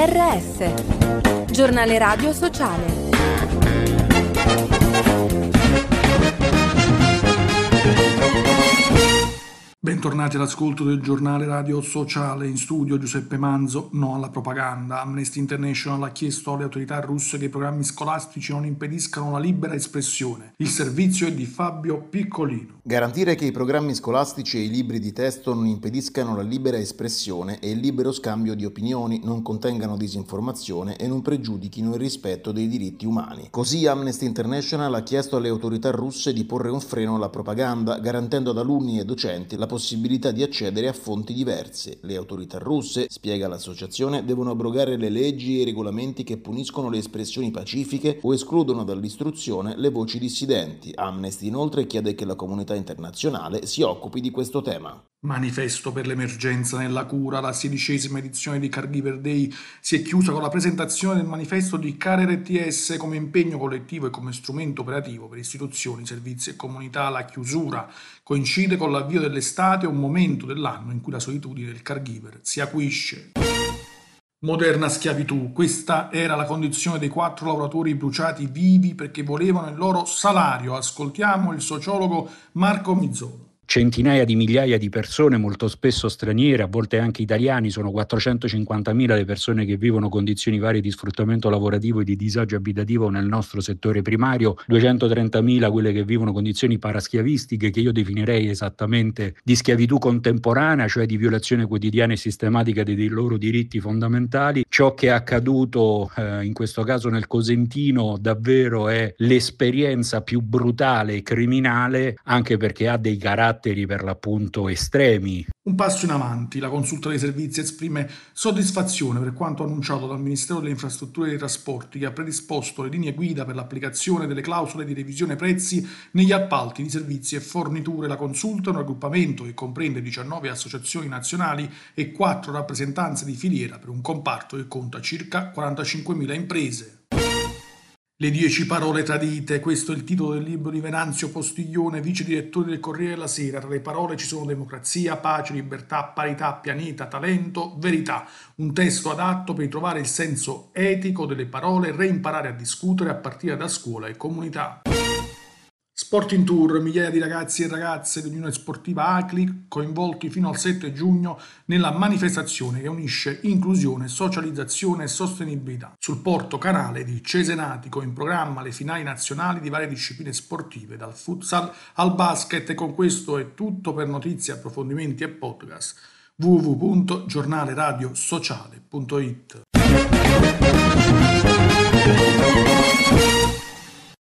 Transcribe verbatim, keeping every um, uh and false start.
R S, giornale radio sociale. Bentornati all'ascolto del giornale radio sociale. In studio Giuseppe Manzo. No alla propaganda. Amnesty International ha chiesto alle autorità russe che i programmi scolastici non impediscano la libera espressione. Il servizio è di Fabio Piccolino. Garantire che i programmi scolastici e i libri di testo non impediscano la libera espressione e il libero scambio di opinioni, non contengano disinformazione e non pregiudichino il rispetto dei diritti umani. Così Amnesty International ha chiesto alle autorità russe di porre un freno alla propaganda, garantendo ad alunni e docenti la possibilità di accedere a fonti diverse. Le autorità russe, spiega l'associazione, devono abrogare le leggi e i regolamenti che puniscono le espressioni pacifiche o escludono dall'istruzione le voci dissidenti. Amnesty inoltre chiede che la comunità internazionale si occupi di questo tema. Manifesto per l'emergenza nella cura. La sedicesima edizione di Caregiver Day si è chiusa con la presentazione del manifesto di Care R T S come impegno collettivo e come strumento operativo per istituzioni, servizi e comunità. La chiusura coincide con l'avvio dell'estate, un momento dell'anno in cui la solitudine del caregiver si acuisce. Moderna schiavitù. Questa era la condizione dei quattro lavoratori bruciati vivi perché volevano il loro salario. Ascoltiamo il sociologo Marco Mizzolo. Centinaia di migliaia di persone, molto spesso straniere, a volte anche italiani, sono quattrocentocinquantamila le persone che vivono condizioni varie di sfruttamento lavorativo e di disagio abitativo nel nostro settore primario, duecentotrentamila quelle che vivono condizioni paraschiavistiche che io definirei esattamente di schiavitù contemporanea, cioè di violazione quotidiana e sistematica dei loro diritti fondamentali. Ciò che è accaduto eh, in questo caso nel Cosentino davvero è l'esperienza più brutale e criminale, anche perché ha dei caratteri per l'appunto estremi. Un passo in avanti. La consulta dei servizi esprime soddisfazione per quanto annunciato dal Ministero delle Infrastrutture e dei Trasporti, che ha predisposto le linee guida per l'applicazione delle clausole di revisione prezzi negli appalti di servizi e forniture. La consulta è un raggruppamento che comprende diciannove associazioni nazionali e quattro rappresentanze di filiera per un comparto che conta circa quarantacinquemila imprese. Le dieci parole tradite, questo è il titolo del libro di Venanzio Postiglione, vice direttore del Corriere della Sera. Tra le parole ci sono democrazia, pace, libertà, parità, pianeta, talento, verità. Un testo adatto per ritrovare il senso etico delle parole e reimparare a discutere a partire da scuola e comunità. Sport in Tour, migliaia di ragazzi e ragazze dell'Unione Sportiva ACLI coinvolti fino al sette giugno nella manifestazione che unisce inclusione, socializzazione e sostenibilità. Sul Porto Canale di Cesenatico in programma le finali nazionali di varie discipline sportive, dal futsal al basket. E con questo è tutto. Per notizie, approfondimenti e podcast w w w punto giornale radio sociale punto it.